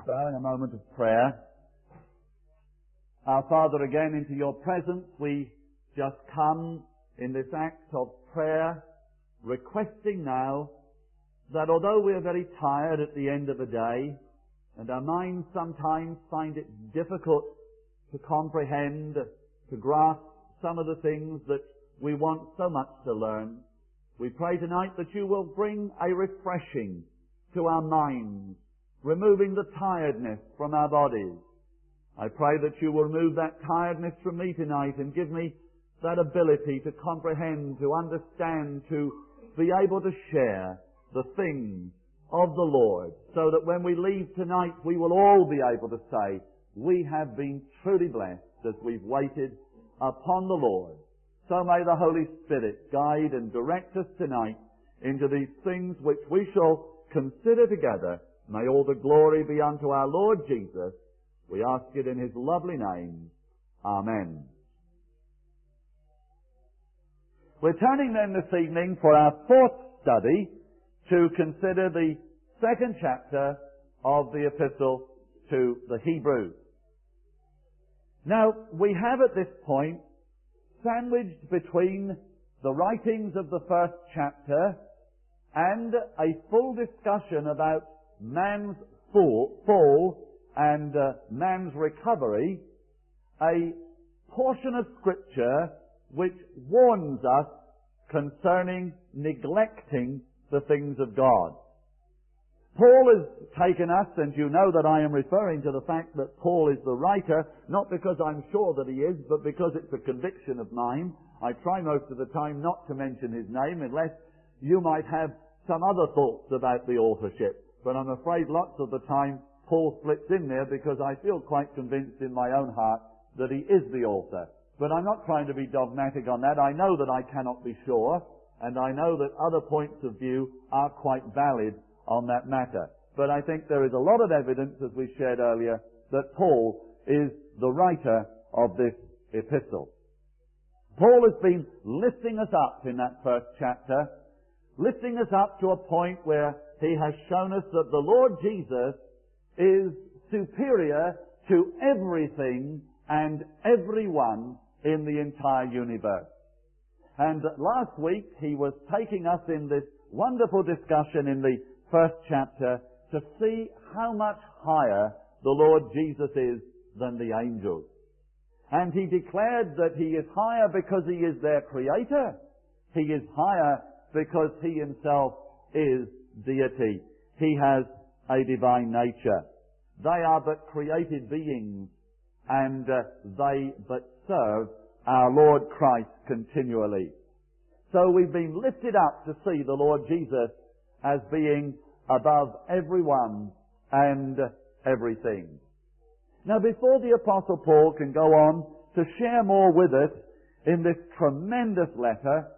bow in a moment of prayer. Our Father, again into your presence we just come in this act of prayer, requesting now that although we are very tired at the end of the day, and our minds sometimes find it difficult to comprehend, to grasp some of the things that we want so much to learn, we pray tonight that you will bring a refreshing to our minds, removing the tiredness from our bodies. I pray that you will remove that tiredness from me tonight and give me that ability to comprehend, to understand, to be able to share the things of the Lord, so that when we leave tonight we will all be able to say, we have been truly blessed as we've waited upon the Lord. So may the Holy Spirit guide and direct us tonight into these things which we shall consider together. May all the glory be unto our Lord Jesus. We ask it in His lovely name. Amen. We're turning then this evening for our fourth study to consider the second chapter of the epistle to the Hebrews. Now, we have at this point, sandwiched between the writings of the first chapter and a full discussion about man's fall and man's recovery, a portion of Scripture which warns us concerning neglecting the things of God. Paul has taken us, and you know that I am referring to the fact that Paul is the writer, not because I'm sure that he is, but because it's a conviction of mine. I try most of the time not to mention his name, unless you might have some other thoughts about the authorship. But I'm afraid lots of the time Paul slips in there because I feel quite convinced in my own heart that he is the author. But I'm not trying to be dogmatic on that. I know that I cannot be sure, and I know that other points of view are quite valid on that matter. But I think there is a lot of evidence, as we shared earlier, that Paul is the writer of this epistle. Paul has been lifting us up in that first chapter, lifting us up to a point where he has shown us that the Lord Jesus is superior to everything and everyone in the entire universe. And last week he was taking us in this wonderful discussion in the first chapter to see how much higher the Lord Jesus is than the angels. And he declared that he is higher because he is their creator. He is higher because he himself is deity. He has a divine nature. They are but created beings, and they but serve our Lord Christ continually. So we've been lifted up to see the Lord Jesus as being above everyone and everything. Now, before the Apostle Paul can go on to share more with us in this tremendous letter,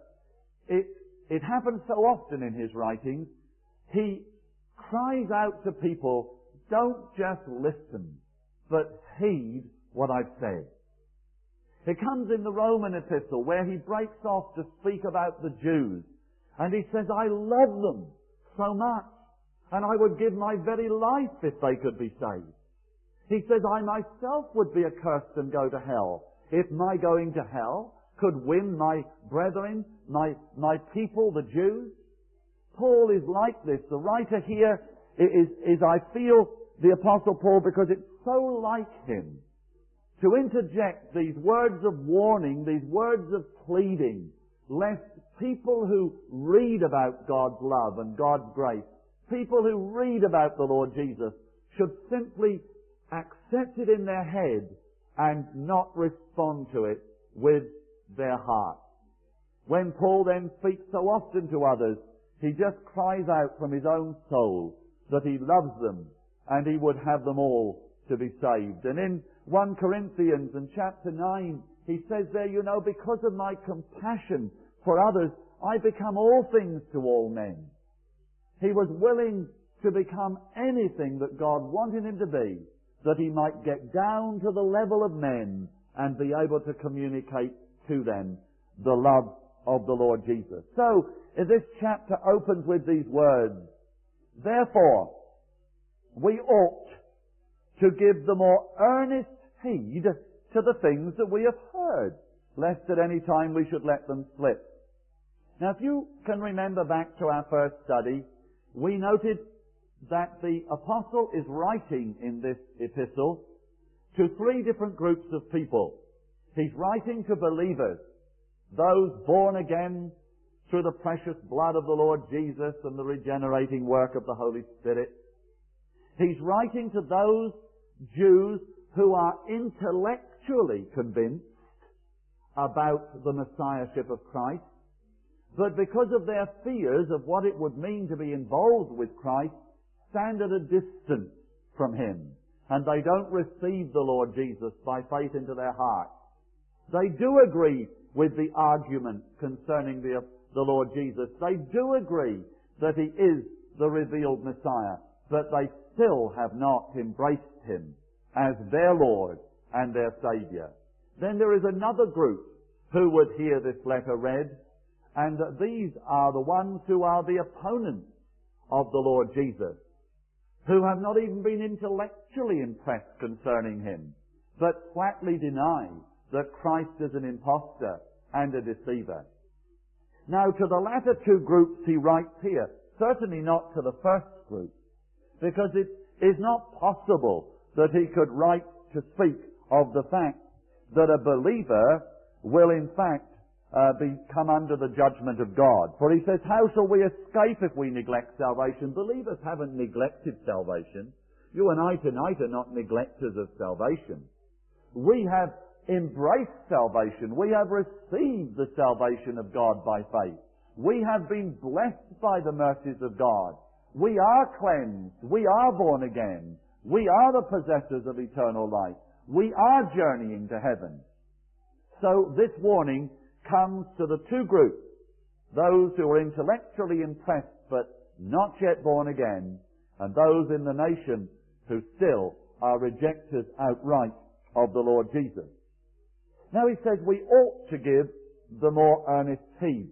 it happens so often in his writings, he cries out to people, don't just listen, but heed what I've said. It comes in the Roman epistle where he breaks off to speak about the Jews. And he says, I love them so much, and I would give my very life if they could be saved. He says, I myself would be accursed and go to hell if my going to hell could win my brethren, my people, the Jews. Paul is like this. The writer here is I feel, the Apostle Paul, because it's so like him, to interject these words of warning, these words of pleading, lest people who read about God's love and God's grace, people who read about the Lord Jesus, should simply accept it in their head and not respond to it with their heart. When Paul then speaks so often to others, he just cries out from his own soul that he loves them and he would have them all to be saved. And in 1 Corinthians and chapter 9, he says there, because of my compassion for others, I become all things to all men. He was willing to become anything that God wanted him to be, that he might get down to the level of men and be able to communicate to them the love of the Lord Jesus. So, this chapter opens with these words, therefore, we ought to give the more earnest heed to the things that we have heard, lest at any time we should let them slip. Now, if you can remember back to our first study, we noted that the apostle is writing in this epistle to three different groups of people. He's writing to believers, those born again through the precious blood of the Lord Jesus and the regenerating work of the Holy Spirit. He's writing to those Jews who are intellectually convinced about the Messiahship of Christ, but because of their fears of what it would mean to be involved with Christ, stand at a distance from Him, and they don't receive the Lord Jesus by faith into their hearts. They do agree with the argument concerning the Lord Jesus. They do agree that He is the revealed Messiah, but they still have not embraced Him as their Lord and their Saviour. Then there is another group who would hear this letter read, and these are the ones who are the opponents of the Lord Jesus, who have not even been intellectually impressed concerning Him, but flatly deny that Christ is an impostor and a deceiver. Now, to the latter two groups he writes here, certainly not to the first group, because it is not possible that he could write to speak of the fact that a believer will in fact come under the judgment of God. For he says, how shall we escape if we neglect salvation? Believers haven't neglected salvation. You and I tonight are not neglectors of salvation. We have embraced salvation. We have received the salvation of God by faith. We have been blessed by the mercies of God. We are cleansed. We are born again. We are the possessors of eternal life. We are journeying to heaven. So this warning comes to the two groups, those who are intellectually impressed but not yet born again, and those in the nation who still are rejectors outright of the Lord Jesus. Now he says we ought to give the more earnest heed.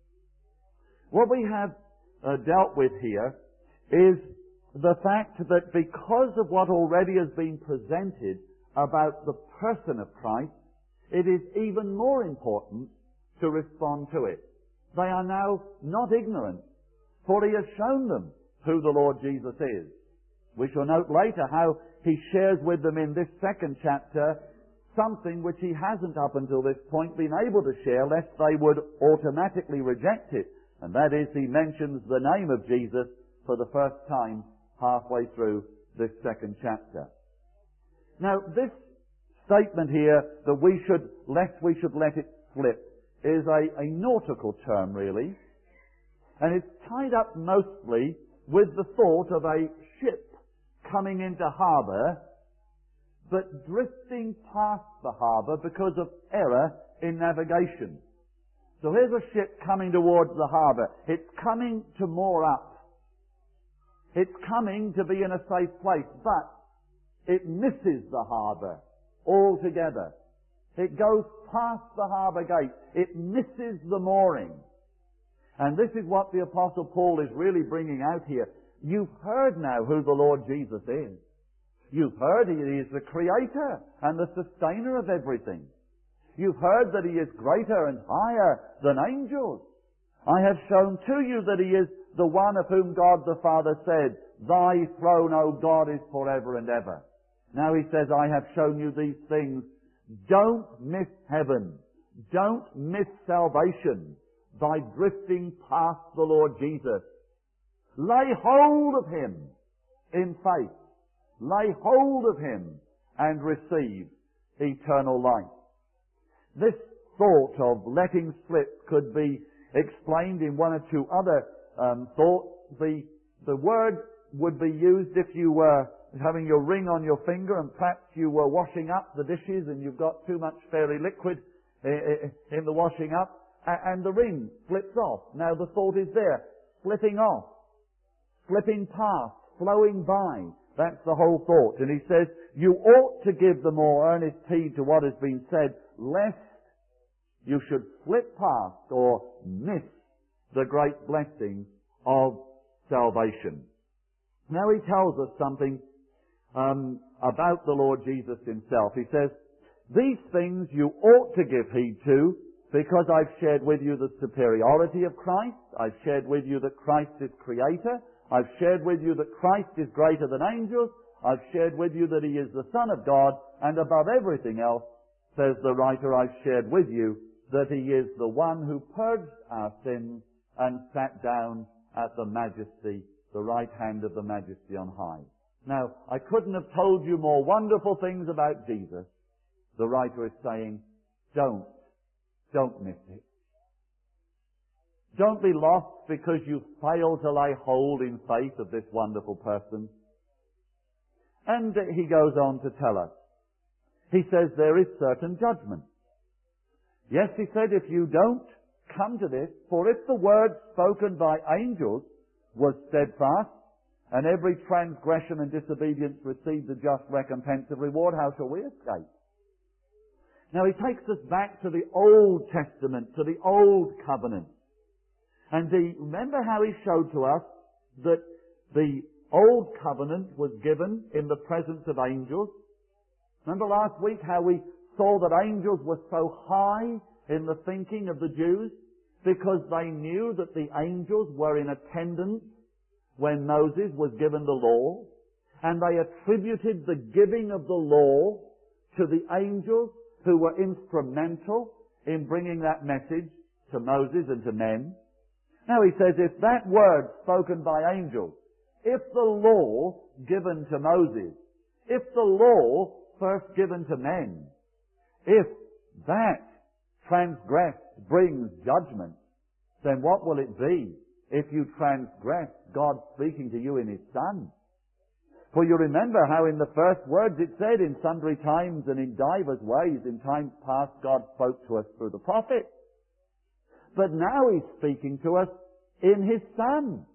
What we have dealt with here is the fact that because of what already has been presented about the person of Christ, it is even more important to respond to it. They are now not ignorant, for he has shown them who the Lord Jesus is. We shall note later how he shares with them in this second chapter something which he hasn't up until this point been able to share, lest they would automatically reject it. And that is, he mentions the name of Jesus for the first time halfway through this second chapter. Now, this statement here that lest we should let it slip is a nautical term, really. And it's tied up mostly with the thought of a ship coming into harbour, but drifting past the harbour because of error in navigation. So here's a ship coming towards the harbour. It's coming to moor up. It's coming to be in a safe place, but it misses the harbour altogether. It goes past the harbour gate. It misses the mooring. And this is what the Apostle Paul is really bringing out here. You've heard now who the Lord Jesus is. You've heard He is the Creator and the Sustainer of everything. You've heard that He is greater and higher than angels. I have shown to you that He is the one of whom God the Father said, Thy throne, O God, is forever and ever. Now He says, I have shown you these things. Don't miss heaven. Don't miss salvation by drifting past the Lord Jesus. Lay hold of Him in faith. Lay hold of Him and receive eternal life. This thought of letting slip could be explained in one or two other thoughts. The word would be used if you were having your ring on your finger and perhaps you were washing up the dishes and you've got too much fairy liquid in the washing up and the ring slips off. Now the thought is there, slipping off, slipping past, flowing by. That's the whole thought. And he says, you ought to give the more earnest heed to what has been said, lest you should slip past or miss the great blessing of salvation. Now he tells us something about the Lord Jesus himself. He says, "These things you ought to give heed to, because I've shared with you the superiority of Christ. I've shared with you that Christ is Creator. I've shared with you that Christ is greater than angels. I've shared with you that He is the Son of God. And above everything else, says the writer, I've shared with you that He is the one who purged our sins and sat down at the majesty, the right hand of the majesty on high." Now, I couldn't have told you more wonderful things about Jesus. The writer is saying, don't miss it. Don't be lost because you fail to lay hold in faith of this wonderful person. And he goes on to tell us. He says there is certain judgment. Yes, he said, if you don't come to this, for if the word spoken by angels was steadfast, and every transgression and disobedience received the just recompense of reward, how shall we escape? Now he takes us back to the Old Testament, to the Old Covenant. And remember how he showed to us that the Old Covenant was given in the presence of angels? Remember last week how we saw that angels were so high in the thinking of the Jews because they knew that the angels were in attendance when Moses was given the law, and they attributed the giving of the law to the angels who were instrumental in bringing that message to Moses and to men. Now he says, if that word spoken by angels, if the law given to Moses, if the law first given to men, if that transgressed brings judgment, then what will it be if you transgress God speaking to you in His Son? For you remember how in the first words it said, in sundry times and in divers ways, in times past God spoke to us through the prophet. But now He's speaking to us in His Son.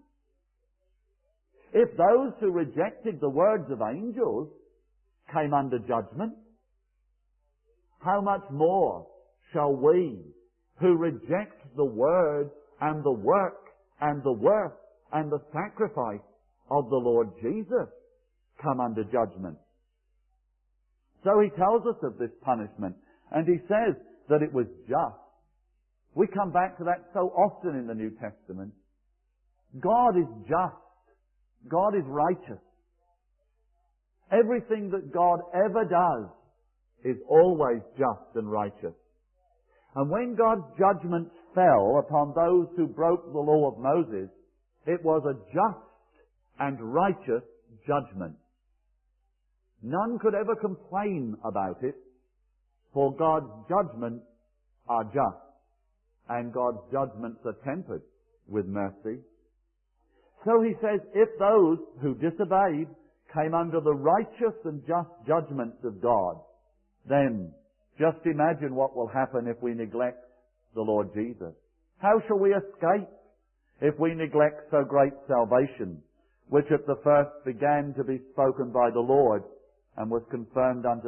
If those who rejected the words of angels came under judgment, how much more shall we, who reject the Word and the work and the worth and the sacrifice of the Lord Jesus, come under judgment? So he tells us of this punishment, and he says that it was just. We come back to that so often in the New Testament. God is just. God is righteous. Everything that God ever does is always just and righteous. And when God's judgment fell upon those who broke the law of Moses, it was a just and righteous judgment. None could ever complain about it, for God's judgments are just, and God's judgments are tempered with mercy. So he says, if those who disobeyed came under the righteous and just judgments of God, then just imagine what will happen if we neglect the Lord Jesus. How shall we escape if we neglect so great salvation, which at the first began to be spoken by the Lord and was confirmed unto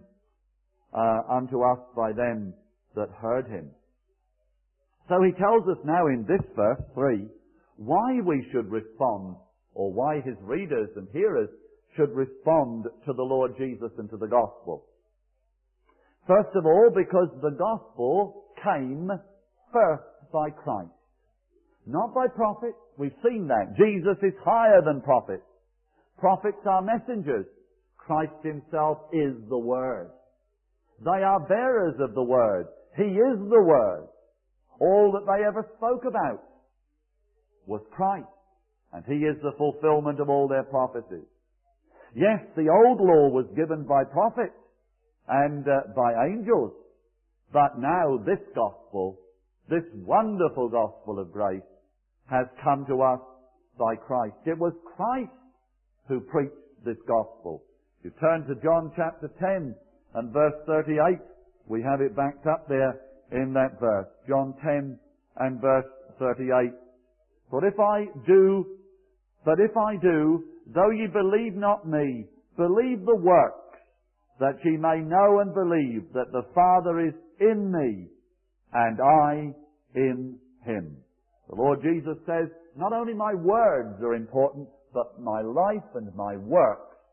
us by them that heard Him? So he tells us now in this verse 3 why we should respond, or why his readers and hearers should respond to the Lord Jesus and to the gospel. First of all, because the gospel came first by Christ. Not by prophets. We've seen that. Jesus is higher than prophets. Prophets are messengers. Christ Himself is the Word. They are bearers of the Word. He is the Word. All that they ever spoke about was Christ. And He is the fulfillment of all their prophecies. Yes, the old law was given by prophets and by angels. But now this gospel, this wonderful gospel of grace, has come to us by Christ. It was Christ who preached this gospel. You turn to John chapter 10 and verse 38. We have it backed up there in that verse. John 10 and verse 38. But if I do, though ye believe not me, believe the works, that ye may know and believe that the Father is in me, and I in Him. The Lord Jesus says, not only my words are important, but my life and my works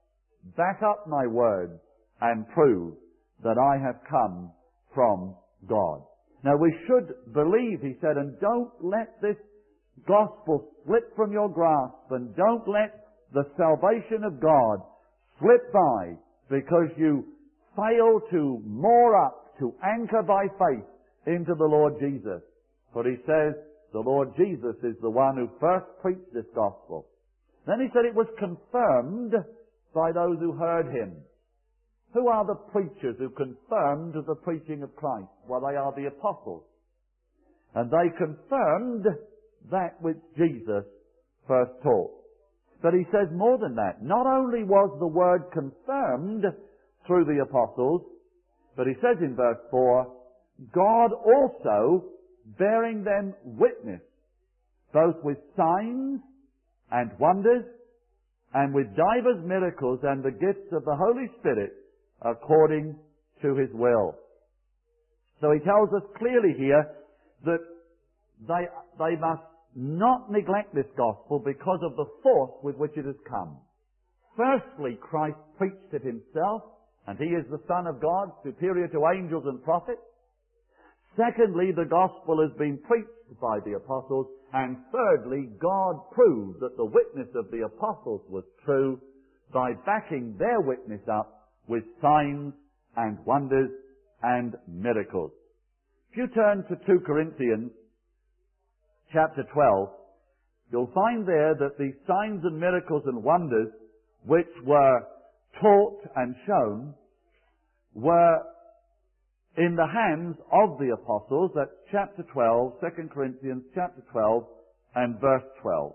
back up my words and prove that I have come from God. Now we should believe, he said, and don't let this gospel slip from your grasp, and don't let the salvation of God slip by because you fail to moor up, to anchor by faith into the Lord Jesus. For he says the Lord Jesus is the one who first preached this gospel. Then he said it was confirmed by those who heard him. Who are the preachers who confirmed the preaching of Christ? Well, they are the apostles. And they confirmed that which Jesus first taught. But he says more than that. Not only was the word confirmed through the apostles, but he says in verse 4, God also bearing them witness, both with signs and wonders, and with divers miracles and the gifts of the Holy Spirit, according to his will. So he tells us clearly here that they must not neglect this gospel because of the force with which it has come. Firstly, Christ preached it himself, and he is the Son of God, superior to angels and prophets. Secondly, the gospel has been preached by the apostles. And thirdly, God proved that the witness of the apostles was true by backing their witness up with signs and wonders and miracles. If you turn to 2 Corinthians chapter 12, you'll find there that the signs and miracles and wonders which were taught and shown were in the hands of the apostles. That's chapter 12, 2 Corinthians chapter 12 and verse 12.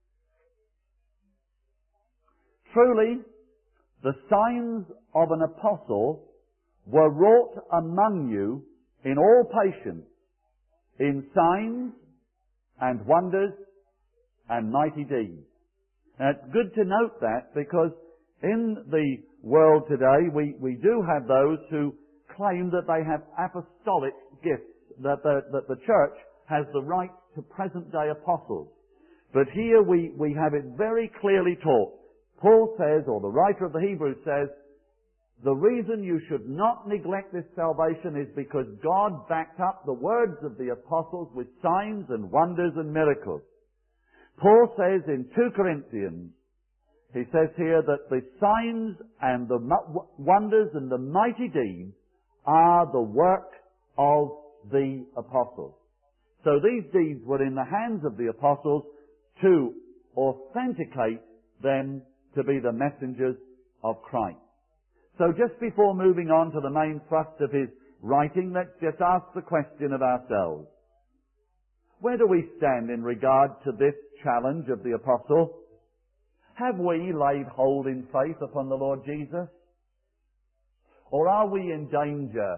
Truly, the signs of an apostle were wrought among you in all patience, in signs and wonders and mighty deeds. Now it's good to note that, because in the world today we do have those who claim that they have apostolic gifts, that the church has the right to present day apostles. But here we have it very clearly taught. Paul says, or the writer of the Hebrews says, the reason you should not neglect this salvation is because God backed up the words of the apostles with signs and wonders and miracles. Paul says in 2 Corinthians, he says here that the signs and the wonders and the mighty deeds are the work of the apostles. So these deeds were in the hands of the apostles to authenticate them to be the messengers of Christ. So just before moving on to the main thrust of his writing, let's just ask the question of ourselves. Where do we stand in regard to this challenge of the apostle? Have we laid hold in faith upon the Lord Jesus? Or are we in danger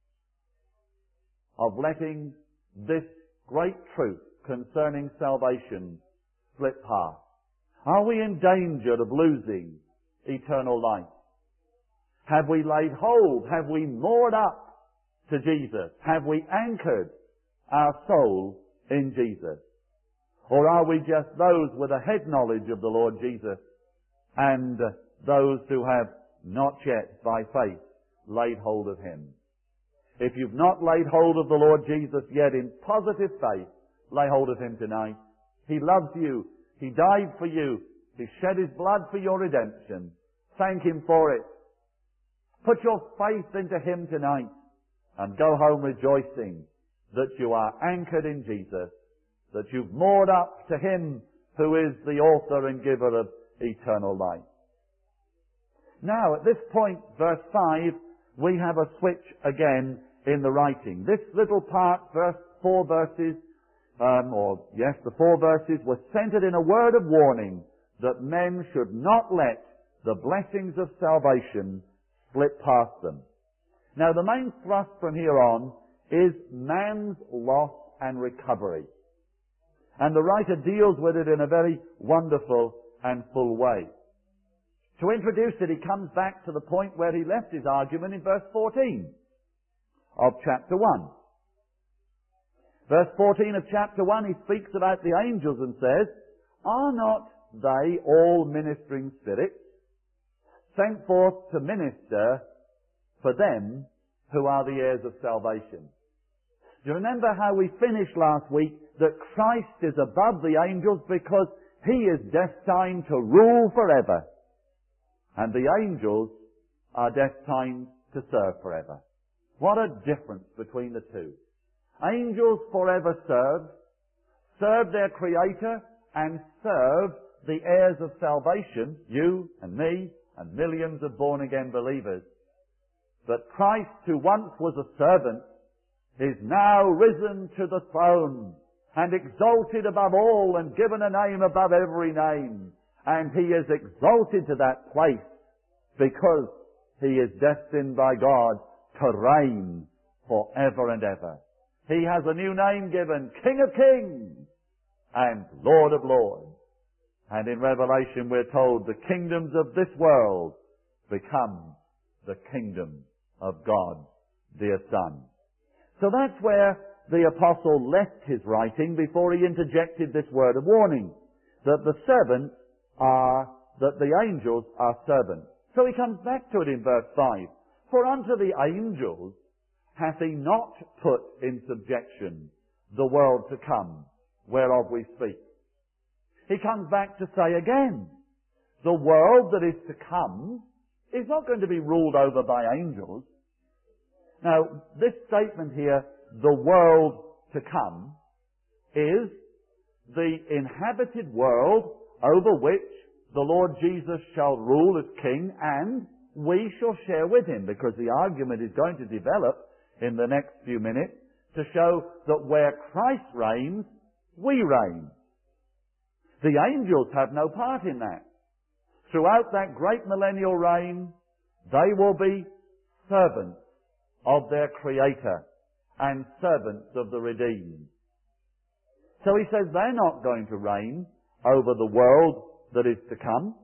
of letting this great truth concerning salvation slip past? Are we in danger of losing eternal life? Have we laid hold? Have we moored up to Jesus? Have we anchored our soul in Jesus? Or are we just those with a head knowledge of the Lord Jesus and those who have not yet, by faith, laid hold of him? If you've not laid hold of the Lord Jesus yet in positive faith, lay hold of him tonight. He loves you. He died for you. He shed his blood for your redemption. Thank him for it. Put your faith into him tonight and go home rejoicing that you are anchored in Jesus, that you've moored up to him who is the author and giver of eternal life. Now, at this point, verse 5, we have a switch again in the writing. This little part, the 4 verses were centered in a word of warning that men should not let the blessings of salvation slip past them. Now, the main thrust from here on is man's loss and recovery. And the writer deals with it in a very wonderful and full way. To introduce it, he comes back to the point where he left his argument in verse 14 of chapter 1. Verse 14 of chapter 1, he speaks about the angels and says, are not they all ministering spirits, sent forth to minister for them who are the heirs of salvation. Do you remember how we finished last week that Christ is above the angels because He is destined to rule forever, and the angels are destined to serve forever? What a difference between the two. Angels forever serve their Creator, and serve the heirs of salvation, you and me and millions of born-again believers. But Christ, who once was a servant, is now risen to the throne and exalted above all and given a name above every name. And He is exalted to that place because He is destined by God to reign forever and ever. He has a new name given, King of Kings and Lord of Lords. And in Revelation we're told the kingdoms of this world become the kingdom of God's dear Son. So that's where the apostle left his writing before he interjected this word of warning, that the angels are servants. So he comes back to it in verse 5. For unto the angels hath He not put in subjection the world to come, whereof we speak. He comes back to say again, the world that is to come is not going to be ruled over by angels. Now, this statement here, the world to come, is the inhabited world over which the Lord Jesus shall rule as King, and we shall share with Him, because the argument is going to develop in the next few minutes to show that where Christ reigns, we reign. The angels have no part in that. Throughout that great millennial reign, they will be servants of their Creator and servants of the redeemed. So he says they're not going to reign over the world that is to come,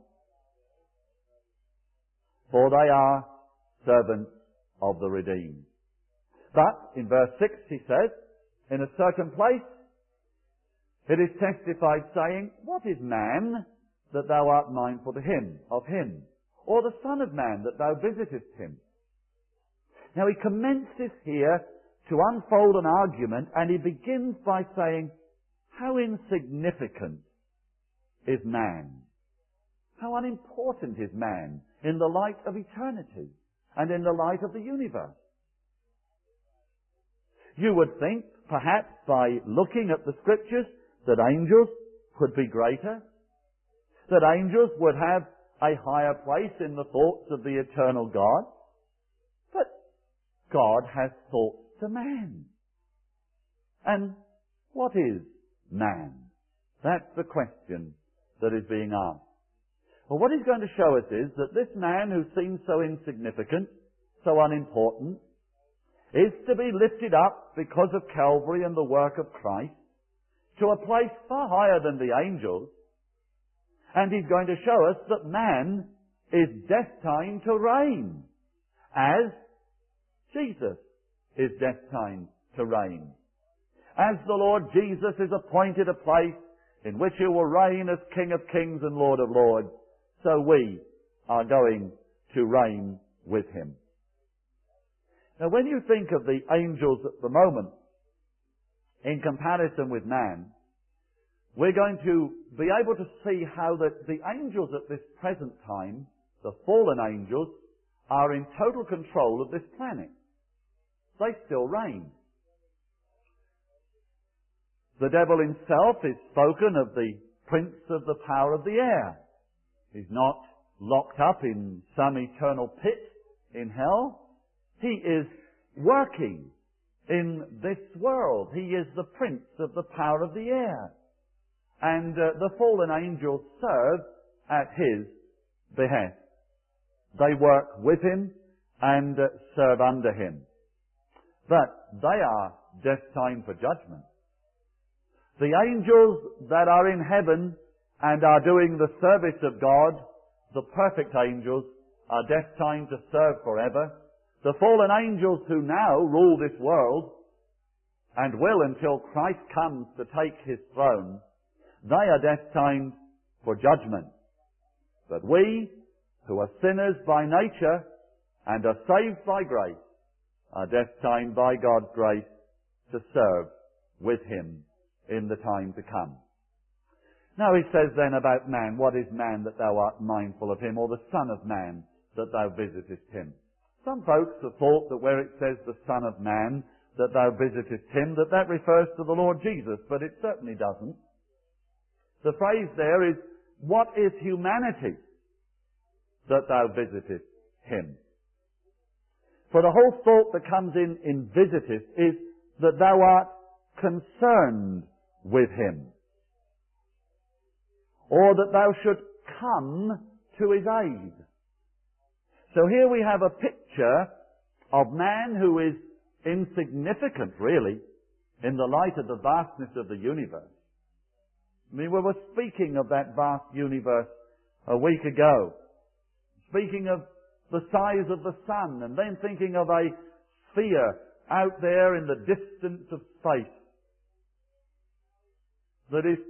for they are servants of the redeemed. But in verse 6 he says, in a certain place, it is testified saying, what is man that thou art mindful of him? Or the Son of Man that thou visitest him? Now he commences here to unfold an argument, and he begins by saying, how insignificant is man? How unimportant is man in the light of eternity and in the light of the universe? You would think, perhaps by looking at the Scriptures, that angels could be greater, that angels would have a higher place in the thoughts of the eternal God. But God has thoughts to man. And what is man? That's the question that is being asked. Well, what he's going to show us is that this man who seems so insignificant, so unimportant, is to be lifted up because of Calvary and the work of Christ to a place far higher than the angels. And he's going to show us that man is destined to reign as Jesus is destined to reign. As the Lord Jesus is appointed a place in which He will reign as King of Kings and Lord of Lords, so we are going to reign with Him. Now, when you think of the angels at the moment, in comparison with man, we're going to be able to see how that the angels at this present time, the fallen angels, are in total control of this planet. They still reign. The devil himself is spoken of the prince of the power of the air. He's not locked up in some eternal pit in hell. He is working in this world. He is the prince of the power of the air. And the fallen angels serve at His behest. They work with Him and serve under Him. But they are destined for judgment. The angels that are in heaven and are doing the service of God, the perfect angels, are destined to serve forever. The fallen angels who now rule this world, and will until Christ comes to take His throne, they are destined for judgment. But we, who are sinners by nature and are saved by grace, are destined by God's grace to serve with Him in the time to come. Now he says then about man, what is man that thou art mindful of him, or the Son of Man that thou visitest him? Some folks have thought that where it says the Son of Man that thou visitest him, that refers to the Lord Jesus, but it certainly doesn't. The phrase there is, what is humanity that thou visitest him? For the whole thought that comes in visitest is that thou art concerned with him, or that thou should come to his aid. So here we have a picture of man who is insignificant, really, in the light of the vastness of the universe. I mean, we were speaking of that vast universe a week ago, speaking of the size of the sun, and then thinking of a sphere out there in the distance of space that is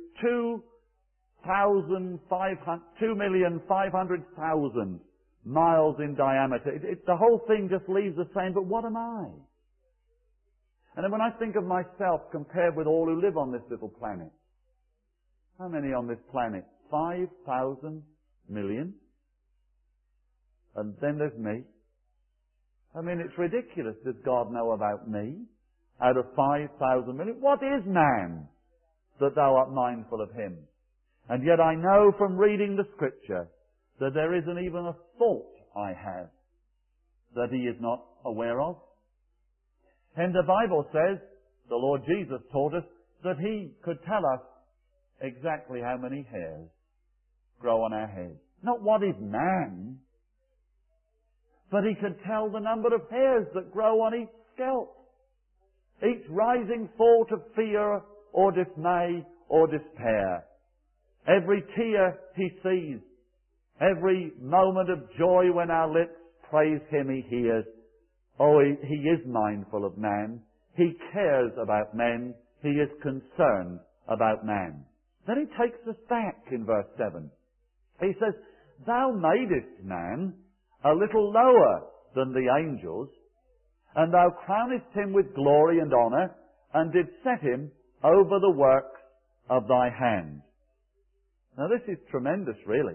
2,500,000 miles in diameter. The whole thing just leaves us saying, but what am I? And then when I think of myself compared with all who live on this little planet, how many on this planet? 5,000 million? And then there's me. I mean, it's ridiculous. Does God know about me out of 5,000 million? What is man that thou art mindful of him? And yet I know from reading the Scripture that there isn't even a thought I have that he is not aware of. And the Bible says, the Lord Jesus taught us, that he could tell us exactly how many hairs grow on our heads. Not what is man, but he could tell the number of hairs that grow on each scalp. Each rising thought of fear or dismay or despair. Every tear he sees. Every moment of joy when our lips praise him he hears. Oh, he is mindful of man. He cares about men. He is concerned about man. Then he takes us back in verse 7. He says, thou madest man a little lower than the angels, and thou crownest him with glory and honour, and didst set him over the works of thy hand. Now this is tremendous, really.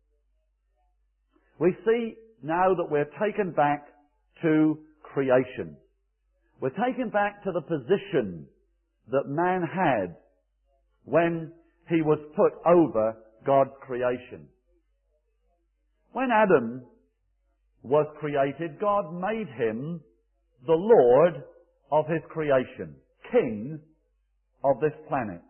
We see now that we're taken back to creation. We're taken back to the position that man had when he was put over God's creation. When Adam was created, God made him the Lord of his creation, king of this planet.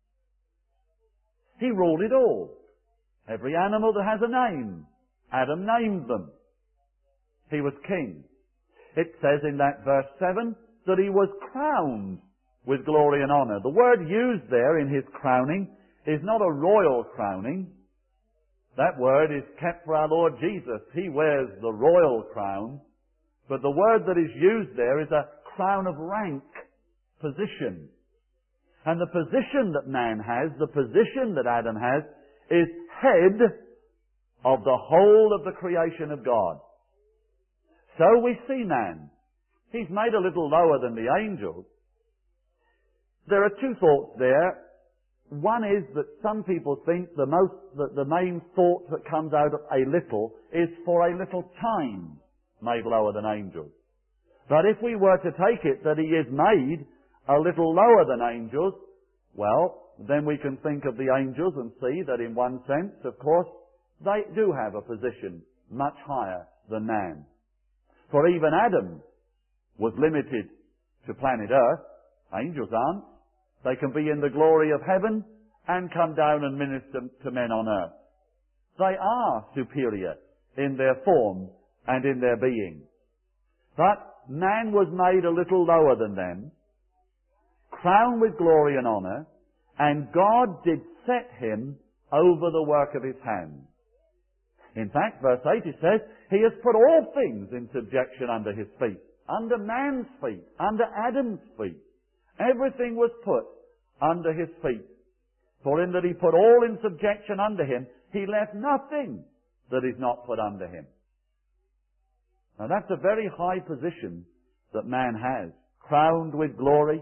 He ruled it all. Every animal that has a name, Adam named them. He was king. It says in that verse 7 that he was crowned with glory and honour. The word used there in his crowning is not a royal crowning. That word is kept for our Lord Jesus. He wears the royal crown. But the word that is used there is a crown of rank, position. And the position that man has, the position that Adam has, is head of the whole of the creation of God. So we see man. He's made a little lower than the angels. There are two thoughts there. One is that some people think the main thought that comes out of a little is for a little time made lower than angels. But if we were to take it that he is made a little lower than angels, well, then we can think of the angels and see that in one sense, of course, they do have a position much higher than man. For even Adam was limited to planet Earth. Angels aren't. They can be in the glory of heaven and come down and minister to men on earth. They are superior in their form and in their being. But man was made a little lower than them, crowned with glory and honour, and God did set him over the work of his hands. In fact, verse 8 it says, he has put all things in subjection under his feet, under man's feet, under Adam's feet. Everything was put under his feet. For in that he put all in subjection under him, he left nothing that is not put under him. Now that's a very high position that man has, crowned with glory,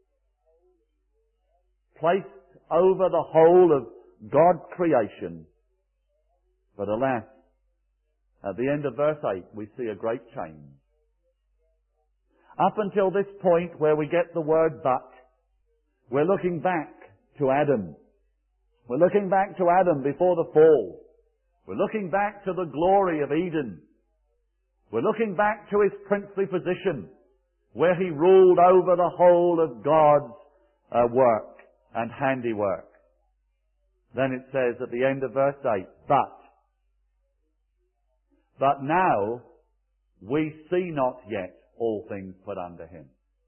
placed over the whole of God's creation. But alas, at the end of verse 8, we see a great change. Up until this point where we get the word but, we're looking back to Adam. We're looking back to Adam before the fall. We're looking back to the glory of Eden. We're looking back to his princely position, where he ruled over the whole of God's work and handiwork. Then it says at the end of verse 8, but now we see not yet all things put under him.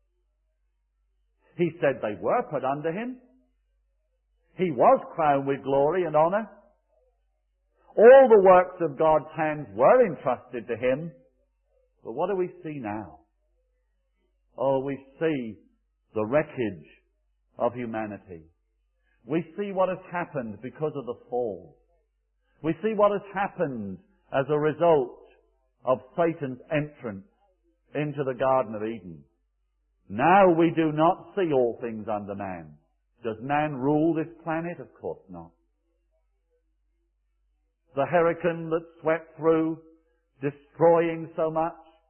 He said they were put under him. He was crowned with glory and honor. All the works of God's hands were entrusted to him. But what do we see now? Oh, we see the wreckage of humanity. We see what has happened because of the fall. We see what has happened as a result of Satan's entrance into the Garden of Eden. Now we do not see all things under man. Does man rule this planet? Of course not. The hurricane that swept through, destroying so much.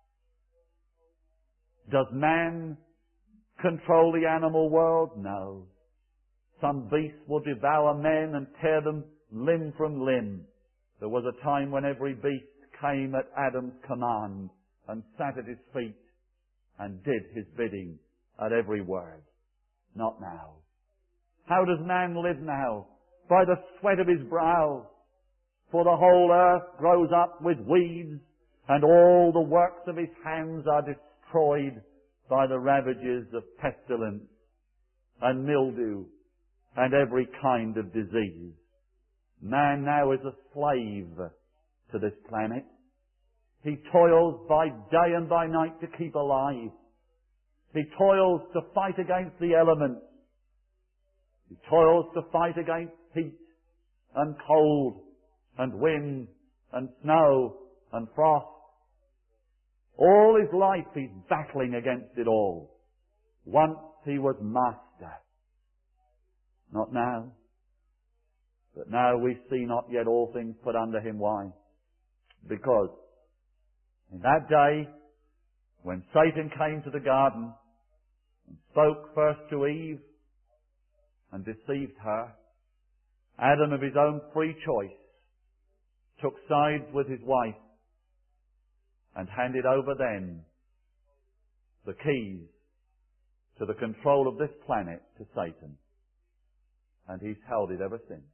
Does man control the animal world? No. Some beasts will devour men and tear them limb from limb. There was a time when every beast came at Adam's command and sat at his feet and did his bidding at every word. Not now. How does man live now? By the sweat of his brow. For the whole earth grows up with weeds, and all the works of his hands are destroyed by the ravages of pestilence and mildew and every kind of disease. Man now is a slave to this planet. He toils by day and by night to keep alive. He toils to fight against the elements. He toils to fight against heat and cold and wind and snow and frost. All his life he's battling against it all. Once he was master. Not now. But now we see not yet all things put under him. Why? Because in that day, when Satan came to the garden and spoke first to Eve and deceived her, Adam of his own free choice took sides with his wife and handed over then the keys to the control of this planet to Satan. And he's held it ever since.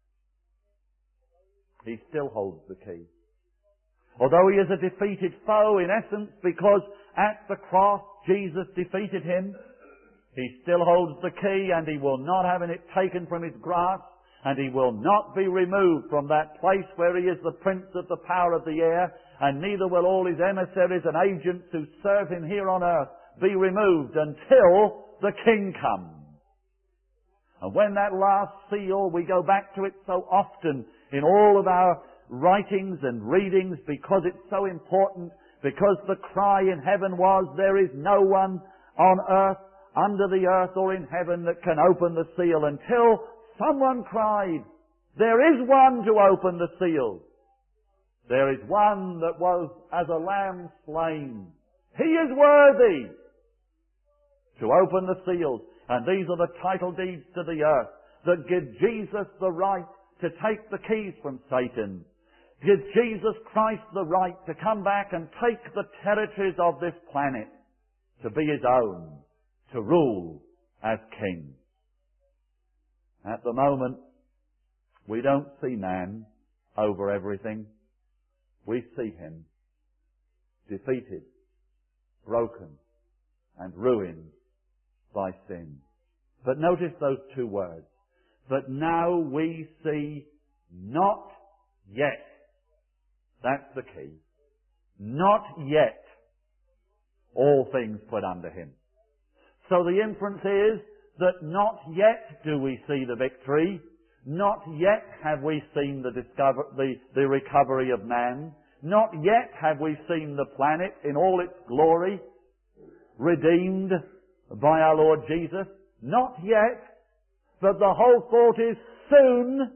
He still holds the key. Although he is a defeated foe in essence, because at the cross Jesus defeated him, he still holds the key, and he will not have it taken from his grasp, and he will not be removed from that place where he is the prince of the power of the air, and neither will all his emissaries and agents who serve him here on earth be removed until the King comes. And when that last seal, we go back to it so often in all of our writings and readings because it's so important, because the cry in heaven was, there is no one on earth, under the earth or in heaven that can open the seal, until someone cried, there is one to open the seal. There is one that was as a lamb slain. He is worthy to open the seals. And these are the title deeds to the earth that give Jesus the right to take the keys from Satan. Give Jesus Christ the right to come back and take the territories of this planet to be his own, to rule as king. At the moment, we don't see man over everything. We see him defeated, broken, and ruined by sin. But notice those two words. But now we see not yet. That's the key. Not yet all things put under him. So the inference is that not yet do we see the victory. Not yet have we seen the recovery of man. Not yet have we seen the planet in all its glory, redeemed by our Lord Jesus. Not yet. But the whole thought is soon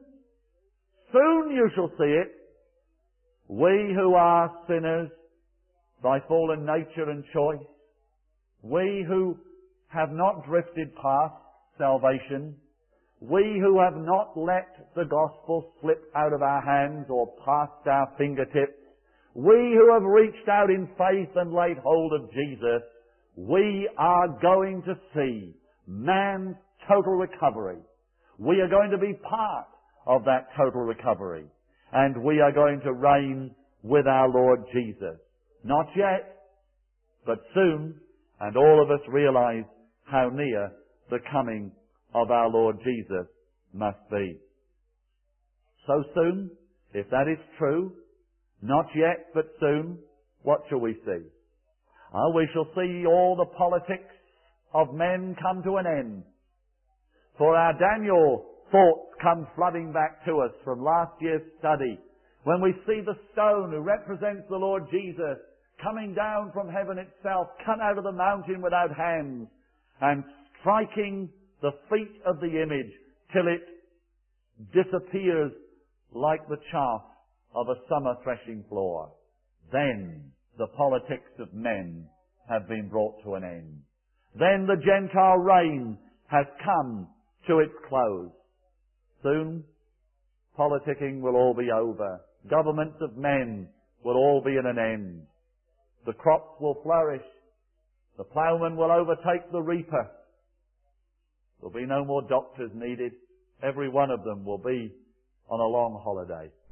you shall see it. We who are sinners by fallen nature and choice, we who have not drifted past salvation, we who have not let the gospel slip out of our hands or past our fingertips, we who have reached out in faith and laid hold of Jesus, we are going to see man's total recovery. We are going to be part of that total recovery. And we are going to reign with our Lord Jesus. Not yet, but soon. And all of us realize how near the coming of our Lord Jesus must be. So soon, if that is true, not yet, but soon, what shall we see? We shall see all the politics of men come to an end. For our Daniel thoughts come flooding back to us from last year's study, when we see the stone who represents the Lord Jesus coming down from heaven itself, cut out of the mountain without hands, and striking the feet of the image till it disappears like the chaff of a summer threshing floor. Then the politics of men have been brought to an end. Then the Gentile reign has come to its close. Soon, politicking will all be over. Governments of men will all be at an end. The crops will flourish. The ploughman will overtake the reaper. There'll be no more doctors needed. Every one of them will be on a long holiday.